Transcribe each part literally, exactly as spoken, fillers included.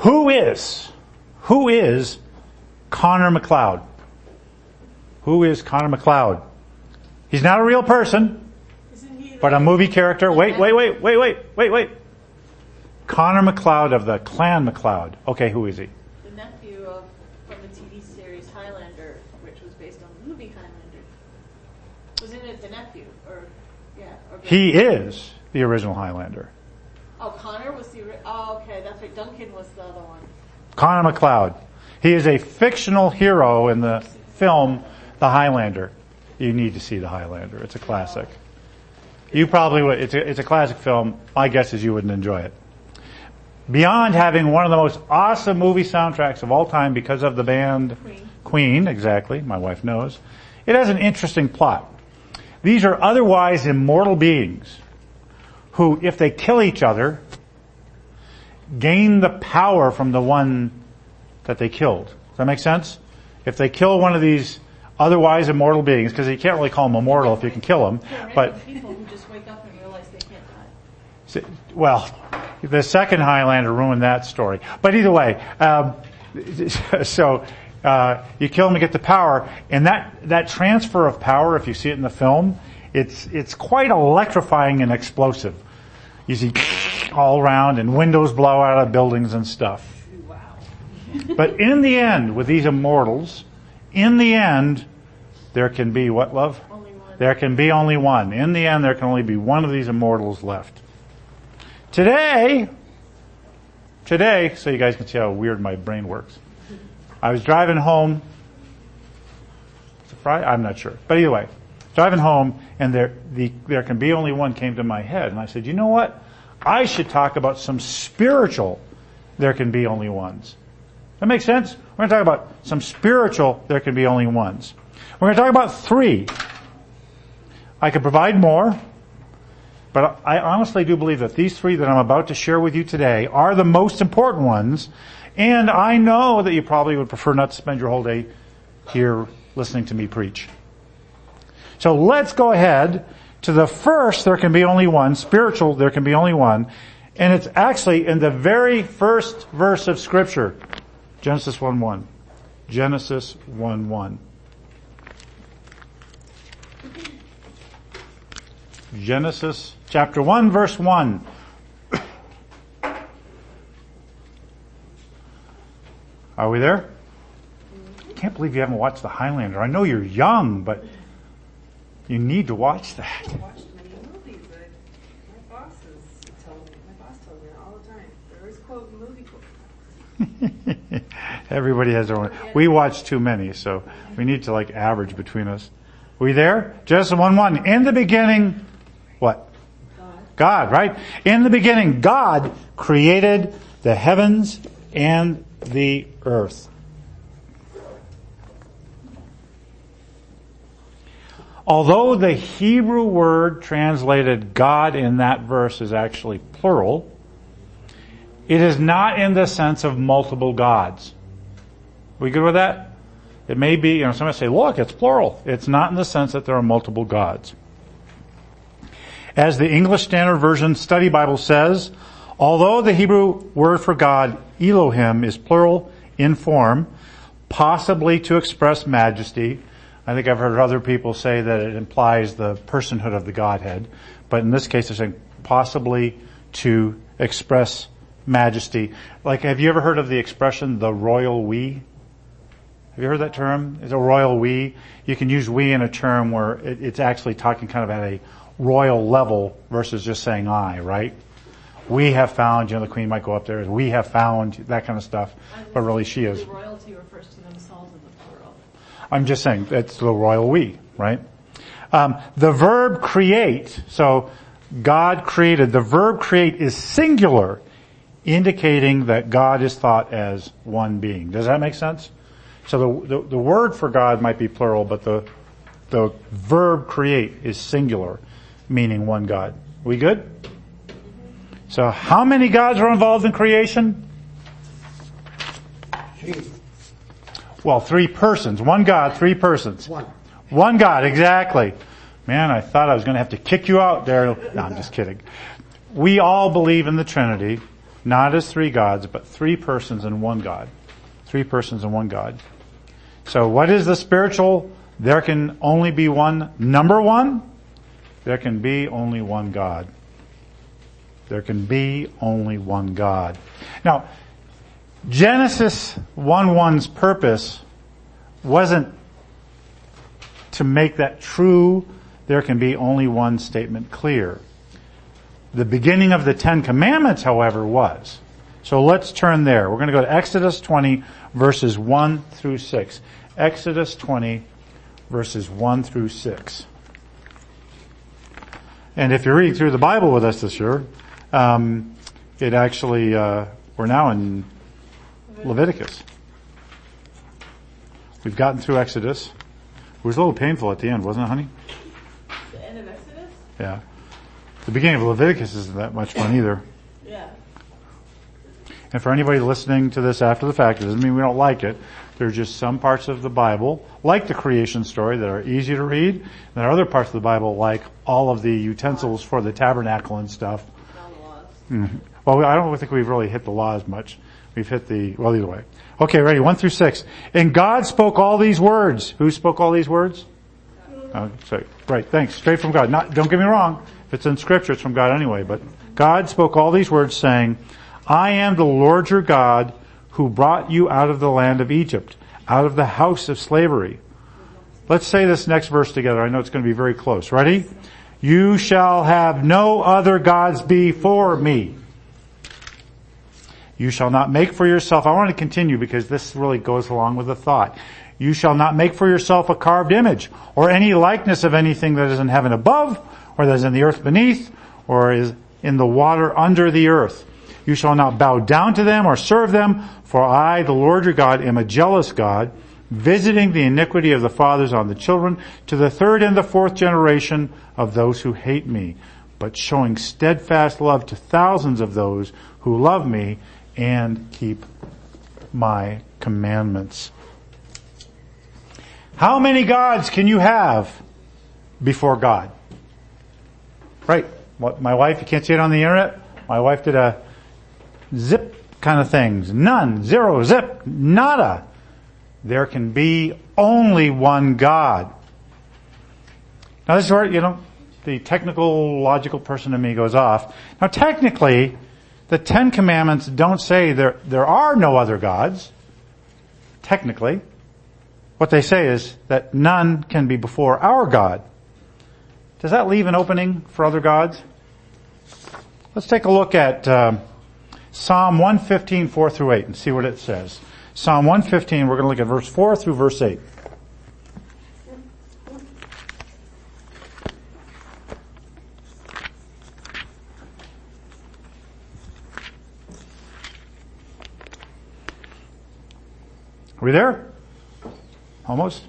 Who is, who is Connor McLeod? Who is Connor McLeod? He's not a real person, but a movie character. Wait, wait, wait, wait, wait, wait, wait. Connor McLeod of the Clan McLeod. Okay, who is he? The nephew of, from the T V series Highlander, which was based on the movie Highlander. Wasn't it the nephew? Or, yeah. Or he is the original Highlander. Oh, Connor was the, oh, okay, that's right. Duncan was the other one. Connor McLeod. He is a fictional hero in the film The Highlander. You need to see The Highlander. It's a classic. You probably would. It's a, it's a classic film. My guess is you wouldn't enjoy it. Beyond having one of the most awesome movie soundtracks of all time because of the band Queen. Queen, exactly, my wife knows, it has an interesting plot. These are otherwise immortal beings who, if they kill each other, gain the power from the one that they killed. Does that make sense? If they kill one of these otherwise immortal beings, because you can't really call them immortal if you can kill them, There are but people who just wake up and realize they can't die. well, the second Highlander ruined that story. But either way, um, so uh, you kill them to get the power, and that that transfer of power, if you see it in the film, it's it's quite electrifying and explosive. You see all around, and windows blow out of buildings and stuff. Wow. But in the end, with these immortals, in the end, there can be what, love? Only one. There can be only one. In the end, there can only be one of these immortals left. Today, today, so you guys can see how weird my brain works. I was driving home. It's a Friday? I'm not sure. But either way, driving home, and there, the, there can be only one came to my head. And I said, you know what? I should talk about some spiritual there can be only ones. That makes sense? We're going to talk about some spiritual there can be only ones. We're going to talk about three. I could provide more, but I honestly do believe that these three that I'm about to share with you today are the most important ones, and I know that you probably would prefer not to spend your whole day here listening to me preach. So let's go ahead to the first there can be only one, spiritual there can be only one, and it's actually in the very first verse of Scripture. Genesis one one. Genesis one one. Genesis chapter one verse one. Are we there? I can't believe you haven't watched The Highlander. I know you're young, but you need to watch that. I watched many movies, but my bosses told me, my boss told me all the time. They're always quoting movie quotes. Everybody has their own. We watch too many, so we need to like average between us. Are we there? Genesis one one. In the beginning, what? God. God, right? In the beginning, God created the heavens and the earth. Although the Hebrew word translated God in that verse is actually plural, it is not in the sense of multiple gods. We good with that? It may be, you know, somebody say, look, it's plural. It's not in the sense that there are multiple gods. As the English Standard Version Study Bible says, although the Hebrew word for God, Elohim, is plural in form, possibly to express majesty. I think I've heard other people say that it implies the personhood of the Godhead. But in this case, they're saying possibly to express majesty. Like, have you ever heard of the expression, the royal we? Have you heard that term? It's a royal we. You can use we in a term where it, it's actually talking kind of at a royal level versus just saying I, right? We have found, you know, the queen might go up there, we have found, that kind of stuff. But really she is. The royalty refers to themselves in the plural. I'm just saying, it's the royal we, right? Um, the verb create, so God created, the verb create is singular, indicating that God is thought as one being. Does that make sense? So the, the, the word for God might be plural, but the, the verb create is singular, meaning one God. We good? So how many gods are involved in creation? Well, three persons. One God, three persons. One. One God, exactly. Man, I thought I was going to have to kick you out there. No, I'm just kidding. We all believe in the Trinity. not as three gods, but three persons and one God. Three persons and one God. So what is the spiritual? There can only be one. Number one, there can be only one God. There can be only one God. Now, Genesis one one's purpose wasn't to make that true, there can be only one statement clear. The beginning of the Ten Commandments, however, was. So let's turn there. We're going to go to Exodus twenty, verses one through six. Exodus twenty, verses one through six. And if you're reading through the Bible with us this year, um, it actually, uh, we're now in Leviticus. We've gotten through Exodus. It was a little painful at the end, wasn't it, honey? The end of Exodus? Yeah. The beginning of Leviticus isn't that much fun either. Yeah. And for anybody listening to this after the fact, it doesn't mean we don't like it. There are just some parts of the Bible, like the creation story, that are easy to read. And there are other parts of the Bible, like all of the utensils for the tabernacle and stuff. All the laws. Mm-hmm. Well, I don't think we've really hit the laws much. We've hit the, well, either way. Okay, ready, one through six. And God spoke all these words. Who spoke all these words? Oh, sorry. Right, thanks. Straight from God. Not, don't get me wrong. If it's in Scripture, it's from God anyway. But God spoke all these words, saying, I am the Lord your God, who brought you out of the land of Egypt, out of the house of slavery. Let's say this next verse together. I know it's going to be very close. Ready? You shall have no other gods before me. You shall not make for yourself, I want to continue because this really goes along with the thought. You shall not make for yourself a carved image or any likeness of anything that is in heaven above, or that is in the earth beneath, or is in the water under the earth. You shall not bow down to them or serve them, for I, the Lord your God, am a jealous God, visiting the iniquity of the fathers on the children to the third and the fourth generation of those who hate me, but showing steadfast love to thousands of those who love me and keep my commandments. How many gods can you have before God? Right. What, my wife, you can't see it on the internet. My wife did a zip kind of things. None. Zero. Zip. Nada. There can be only one God. Now this is where, you know, the technical, logical person in me goes off. Now technically, the Ten Commandments don't say there, there are no other gods. Technically. What they say is that none can be before our God. Does that leave an opening for other gods? Let's take a look at um, Psalm one fifteen, four through eight and see what it says. Psalm one fifteen, we're going to look at verse four through verse eight. Are we there? Almost?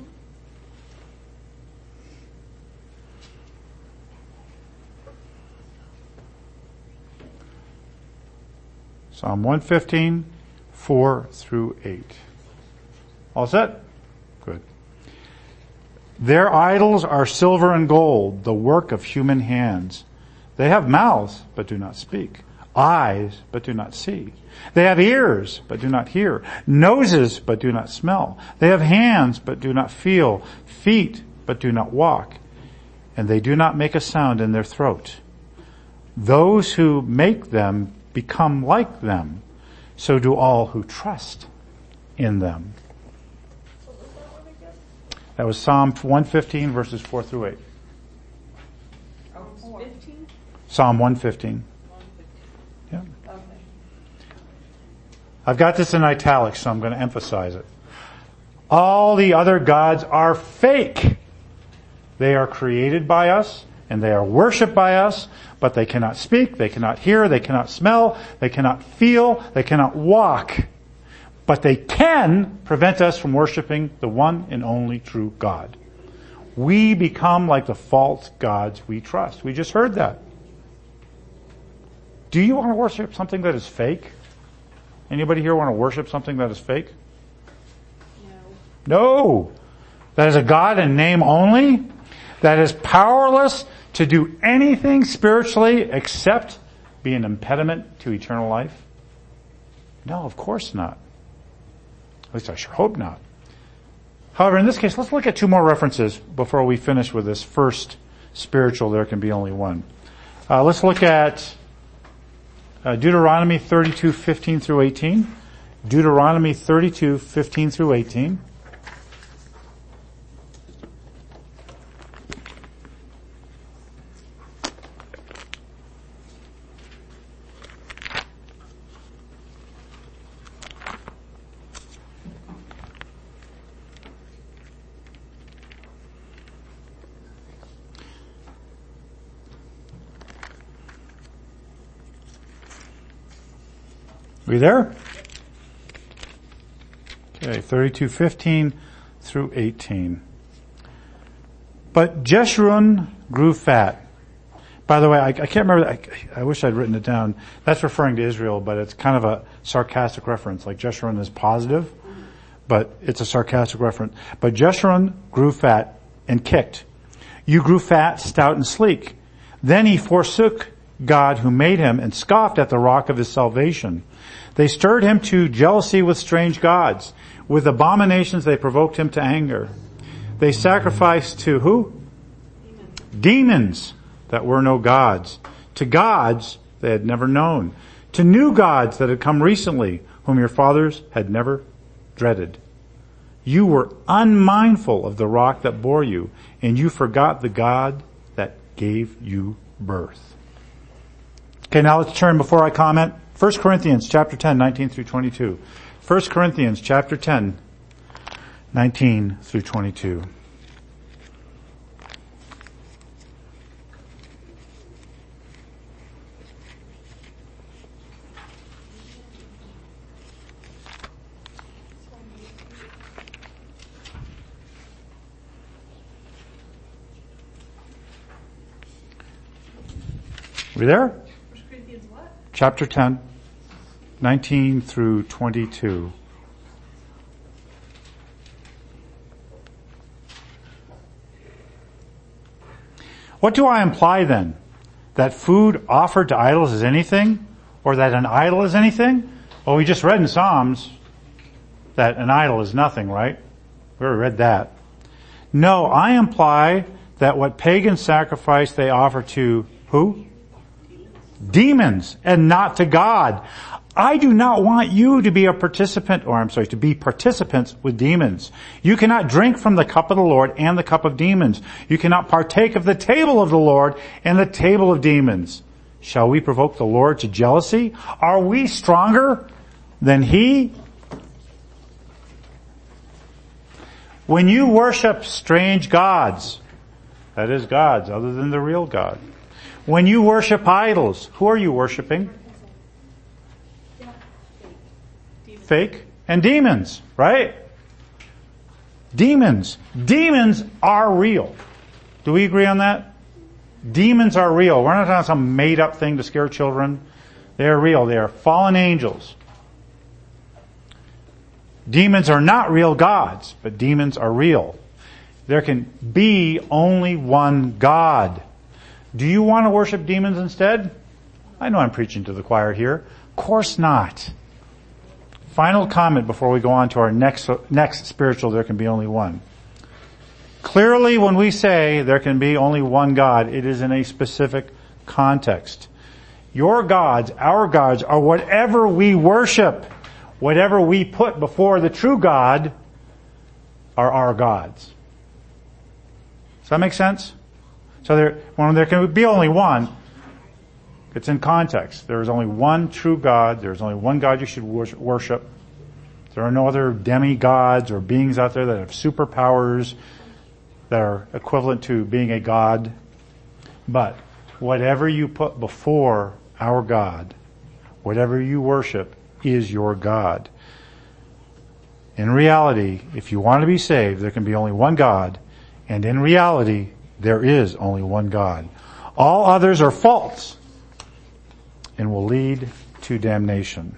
Psalm one fifteen, four through eight. All set? Good. Their idols are silver and gold, the work of human hands. They have mouths, but do not speak. Eyes, but do not see. They have ears, but do not hear. Noses, but do not smell. They have hands, but do not feel. Feet, but do not walk. And they do not make a sound in their throat. Those who make them become like them. So do all who trust in them. That was Psalm one fifteen, verses four through eight. fifteen? Psalm one fifteen. Yeah. I've got this in italics, so I'm going to emphasize it. All the other gods are fake. They are created by us, and they are worshipped by us, but they cannot speak, they cannot hear, they cannot smell, they cannot feel, they cannot walk. But they can prevent us from worshiping the one and only true God. We become like the false gods we trust. We just heard that. Do you want to worship something that is fake? Anybody here want to worship something that is fake? No. No. That is a God in name only. That is powerless to do anything spiritually except be an impediment to eternal life. No, of course not. At least I sure hope not. However, in this case, let's look at two more references before we finish with this first spiritual, there can be only one. Uh, let's look at uh, Deuteronomy thirty-two, fifteen through eighteen. Deuteronomy thirty-two, fifteen through eighteen. Are you there? Okay, thirty-two fifteen through eighteen. But Jeshurun grew fat. By the way, I, I can't remember, I, I wish I'd written it down. That's referring to Israel, but it's kind of a sarcastic reference. Like Jeshurun is positive, but it's a sarcastic reference. But Jeshurun grew fat and kicked. You grew fat, stout, and sleek. Then he forsook God who made him and scoffed at the rock of his salvation. They stirred him to jealousy with strange gods. With abominations they provoked him to anger. They sacrificed to who? Demons. Demons that were no gods. To gods they had never known. To new gods that had come recently, whom your fathers had never dreaded. You were unmindful of the rock that bore you, and you forgot the God that gave you birth. Okay, now let's turn before I comment. First Corinthians chapter ten, nineteen through twenty-two. First Corinthians chapter ten, nineteen through twenty-two. Are we there? First Corinthians what? Chapter ten, nineteen through twenty-two. What do I imply then? That food offered to idols is anything? Or that an idol is anything? Well, we just read in Psalms that an idol is nothing, right? We already read that. No, I imply that what pagans sacrifice they offer to who? Demons, and not to God. I do not want you to be a participant, or I'm sorry, to be participants with demons. You cannot drink from the cup of the Lord and the cup of demons. You cannot partake of the table of the Lord and the table of demons. Shall we provoke the Lord to jealousy? Are we stronger than He? When you worship strange gods, that is gods other than the real God. When you worship idols, who are you worshiping? Fake and demons, right? Demons. Demons are real. Do we agree on that? Demons are real. We're not talking some made up thing to scare children. They are real. They are fallen angels. Demons are not real gods, but demons are real. There can be only one God. Do you want to worship demons instead? I know I'm preaching to the choir here. Of course not. Final comment before we go on to our next, next spiritual, there can be only one. Clearly, when we say there can be only one God, it is in a specific context. Your gods, our gods, are whatever we worship. Whatever we put before the true God are our gods. Does that make sense? So there, when there can be only one, it's in context. There is only one true God. There is only one God you should worship. There are no other demigods or beings out there that have superpowers that are equivalent to being a God. But whatever you put before our God, whatever you worship, is your God. In reality, if you want to be saved, there can be only one God. And in reality, there is only one God. All others are false and will lead to damnation.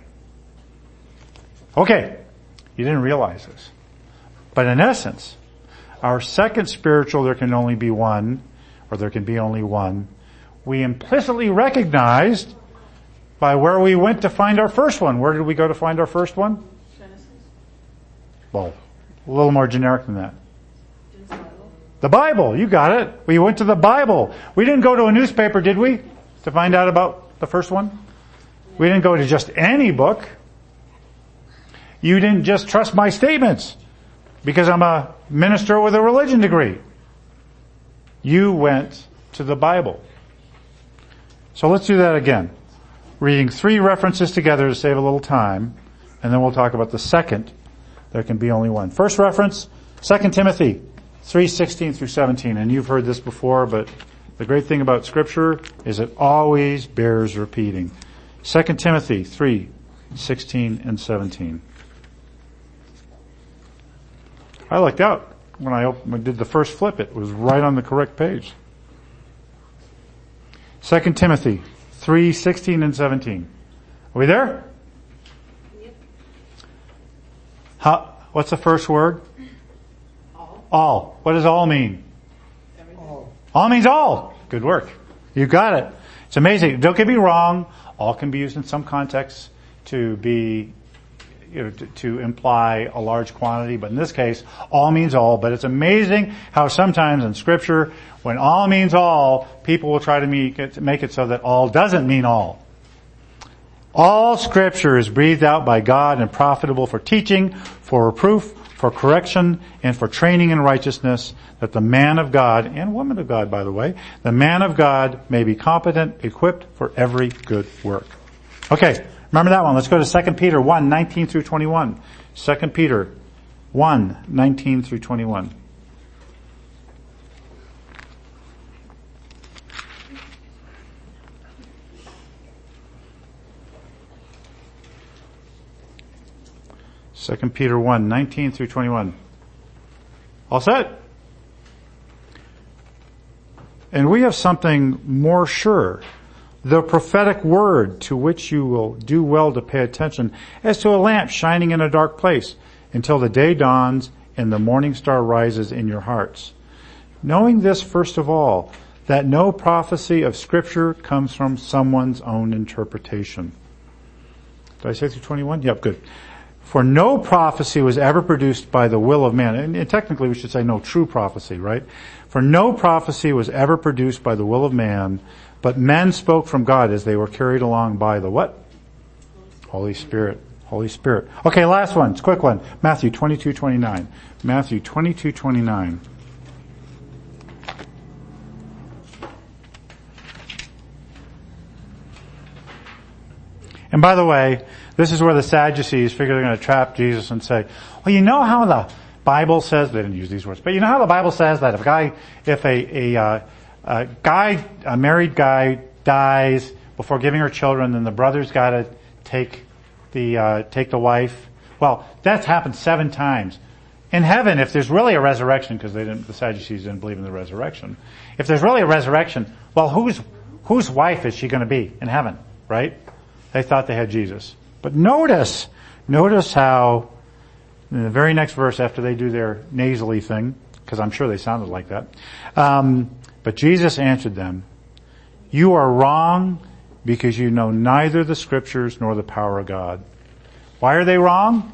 Okay, you didn't realize this. But in essence, our second spiritual, there can only be one, or there can be only one, we implicitly recognized by where we went to find our first one. Where did we go to find our first one? Genesis. Well, a little more generic than that. Genesis Bible. The Bible. You got it. We went to the Bible. We didn't go to a newspaper, did we? To find out about the first one? We didn't go to just any book. You didn't just trust my statements because I'm a minister with a religion degree. You went to the Bible. So let's do that again. Reading three references together to save a little time, and then we'll talk about the second. There can be only one. First reference, Second Timothy three sixteen through seventeen. And you've heard this before, but the great thing about Scripture is it always bears repeating. Second Timothy three sixteen and seventeen. I lucked out when I, opened, when I did the first flip. It was right on the correct page. Second Timothy three sixteen and seventeen. Are we there? Yep. How, what's the first word? All. All. What does all mean? Everything. All. All means all. Good work. You got it. It's amazing. Don't get me wrong. All can be used in some contexts to be, you know, to, to imply a large quantity, but in this case, all means all. But it's amazing how sometimes in Scripture, when all means all, people will try to make it, make it so that all doesn't mean all. All Scripture is breathed out by God and profitable for teaching, for reproof, for correction, and for training in righteousness, that the man of God, and woman of God, by the way, the man of God may be competent, equipped for every good work. Okay, remember that one. Let's go to Second Peter one nineteen through twenty-one. Second Peter one nineteen through twenty-one. Second Peter one nineteen through twenty-one. All set? And we have something more sure, the prophetic word, to which you will do well to pay attention, as to a lamp shining in a dark place, until the day dawns and the morning star rises in your hearts. Knowing this first of all, that no prophecy of Scripture comes from someone's own interpretation. Did I say through twenty-one? Yep, good. For no prophecy was ever produced by the will of man. And, and technically we should say no true prophecy, right? For no prophecy was ever produced by the will of man, but men spoke from God as they were carried along by the what? Holy Spirit. Holy Spirit. Okay, last one. It's a quick one. Matthew twenty-two twenty-nine. Matthew twenty-two twenty-nine. And by the way, this is where the Sadducees figure they're going to trap Jesus and say, well, you know how the Bible says, they didn't use these words, but you know how the Bible says that if a guy, if a, a, uh, a guy, a married guy dies before giving her children, then the brother's got to take the, uh, take the wife. Well, that's happened seven times. In heaven, if there's really a resurrection, because they didn't, the Sadducees didn't believe in the resurrection. If there's really a resurrection, well, whose, whose wife is she going to be in heaven, right? They thought they had Jesus. But notice, notice how in the very next verse after they do their nasally thing, because I'm sure they sounded like that, um, but Jesus answered them, you are wrong because you know neither the Scriptures nor the power of God. Why are they wrong?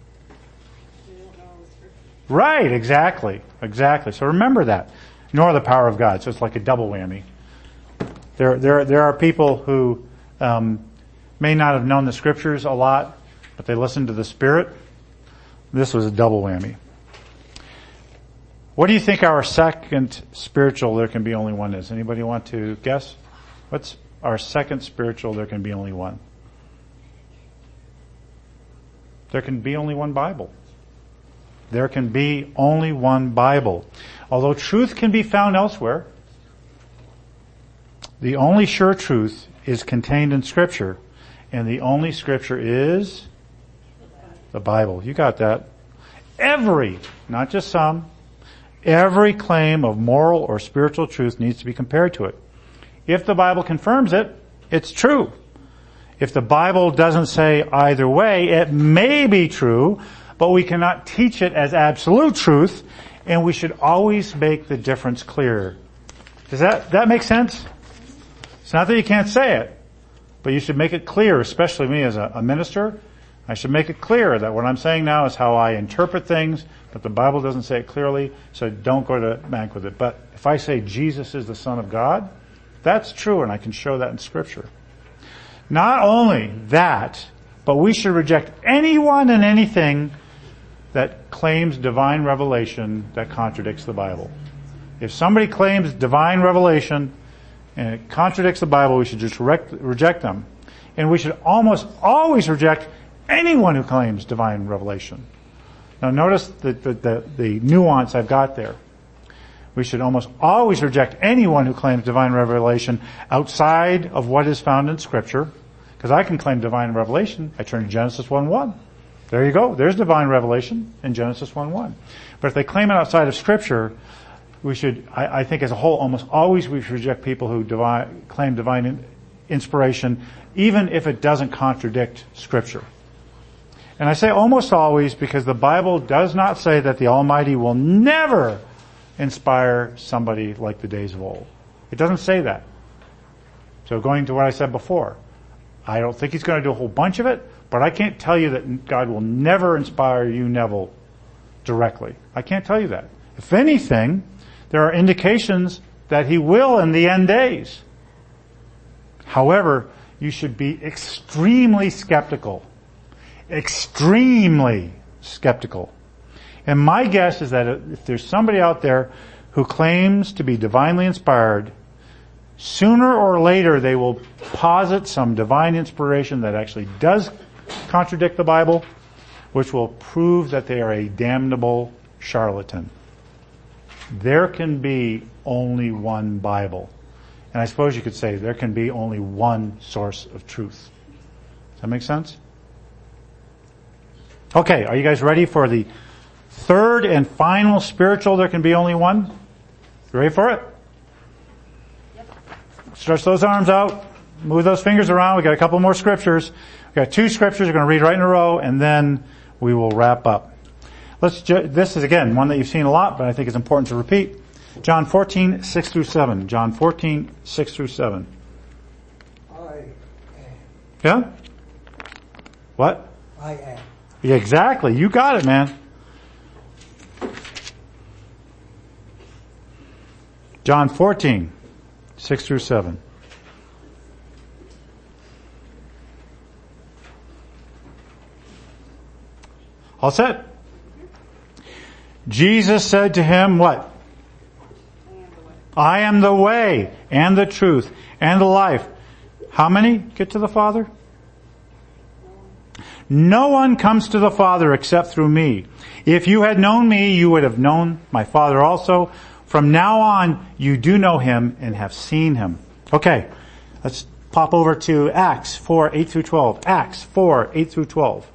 Right, exactly, exactly. So remember that. Nor the power of God. So it's like a double whammy. There, there, there are people who, um, may not have known the Scriptures a lot, but they listened to the Spirit. This was a double whammy. What do you think our second spiritual there can be only one is? Anybody want to guess? What's our second spiritual there can be only one? There can be only one Bible. There can be only one Bible. Although truth can be found elsewhere, the only sure truth is contained in Scripture. And the only Scripture is the Bible. You got that. Every, not just some, every claim of moral or spiritual truth needs to be compared to it. If the Bible confirms it, it's true. If the Bible doesn't say either way, it may be true, but we cannot teach it as absolute truth, and we should always make the difference clear. Does that, that make sense? It's not that you can't say it. But you should make it clear, especially me as a, a minister, I should make it clear that what I'm saying now is how I interpret things, but the Bible doesn't say it clearly, so don't go to the bank with it. But if I say Jesus is the Son of God, that's true, and I can show that in Scripture. Not only that, but we should reject anyone and anything that claims divine revelation that contradicts the Bible. If somebody claims divine revelation and it contradicts the Bible, we should just reject, reject them. And we should almost always reject anyone who claims divine revelation. Now notice the, the, the, the nuance I've got there. We should almost always reject anyone who claims divine revelation outside of what is found in Scripture. Because I can claim divine revelation. I turn to Genesis one one. There you go. There's divine revelation in Genesis one one. But if they claim it outside of Scripture, we should, I, I think as a whole, almost always we should reject people who divine, claim divine in, inspiration, even if it doesn't contradict Scripture. And I say almost always because the Bible does not say that the Almighty will never inspire somebody like the days of old. It doesn't say that. So going to what I said before, I don't think He's going to do a whole bunch of it, but I can't tell you that God will never inspire you, Neville, directly. I can't tell you that. If anything, there are indications that He will in the end days. However, you should be extremely skeptical. Extremely skeptical. And my guess is that if there's somebody out there who claims to be divinely inspired, sooner or later they will posit some divine inspiration that actually does contradict the Bible, which will prove that they are a damnable charlatan. There can be only one Bible. And I suppose you could say there can be only one source of truth. Does that make sense? Okay, are you guys ready for the third and final spiritual there can be only one? You ready for it? Yep. Stretch those arms out. Move those fingers around. We got a couple more scriptures. We got two scriptures we're going to read right in a row, and then we will wrap up. Let's. Ju- this is again one that you've seen a lot, but I think it's important to repeat. John fourteen, six through seven. John fourteen, six through seven. I am. Yeah? What? I am. Yeah, exactly. You got it, man. John fourteen, six through seven. All set? Jesus said to him, what? I am the way and the truth and the life. How many get to the Father? No one comes to the Father except through me. If you had known me, you would have known my Father also. From now on, you do know Him and have seen Him. Okay, let's pop over to Acts four, eight through twelve. Acts four, eight through twelve.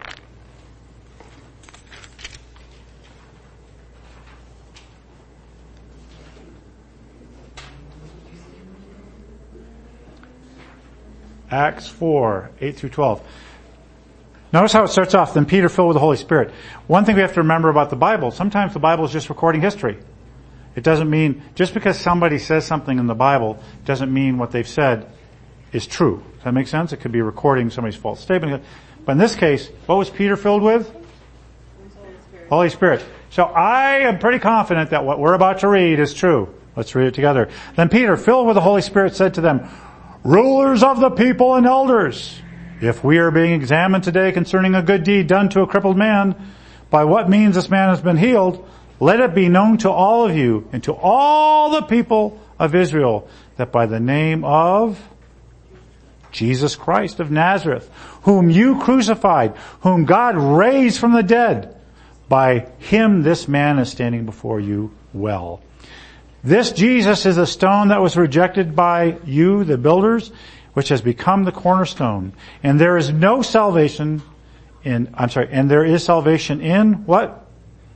Acts four, eight through twelve. Notice how it starts off. Then Peter filled with the Holy Spirit. One thing we have to remember about the Bible, sometimes the Bible is just recording history. It doesn't mean, just because somebody says something in the Bible, doesn't mean what they've said is true. Does that make sense? It could be recording somebody's false statement. But in this case, what was Peter filled with? Holy Spirit. Holy Spirit. So I am pretty confident that what we're about to read is true. Let's read it together. Then Peter, filled with the Holy Spirit, said to them, rulers of the people and elders, if we are being examined today concerning a good deed done to a crippled man, by what means this man has been healed, let it be known to all of you and to all the people of Israel that by the name of Jesus Christ of Nazareth, whom you crucified, whom God raised from the dead, by Him this man is standing before you well. This Jesus is a stone that was rejected by you, the builders, which has become the cornerstone. And there is no salvation in, I'm sorry, and there is salvation in what?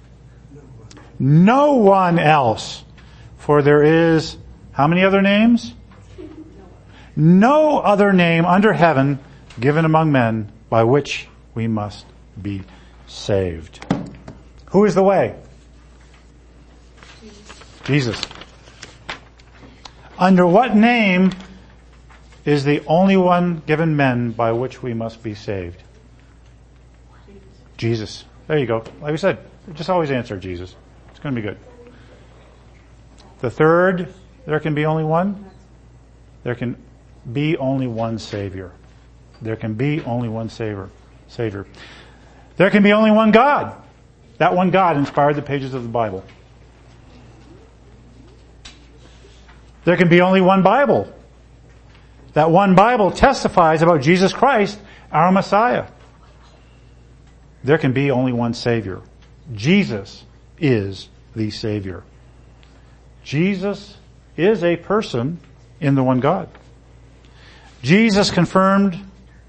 No one else. For there is, how many other names? No other name under heaven given among men by which we must be saved. Who is the way? Jesus. Under what name is the only one given men by which we must be saved? Jesus. There you go. Like I said, just always answer Jesus. It's going to be good. The third, there can be only one. There can be only one Savior. There can be only one Savior. Savior. There can be only one God. That one God inspired the pages of the Bible. There can be only one Bible. That one Bible testifies about Jesus Christ, our Messiah. There can be only one Savior. Jesus is the Savior. Jesus is a person in the one God. Jesus confirmed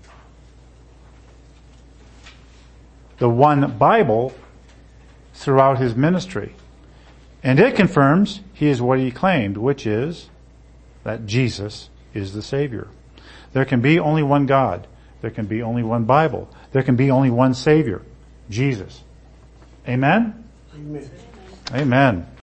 the one Bible throughout his ministry. And it confirms he is what he claimed, which is that Jesus is the Savior. There can be only one God. There can be only one Bible. There can be only one Savior, Jesus. Amen? Amen. Amen.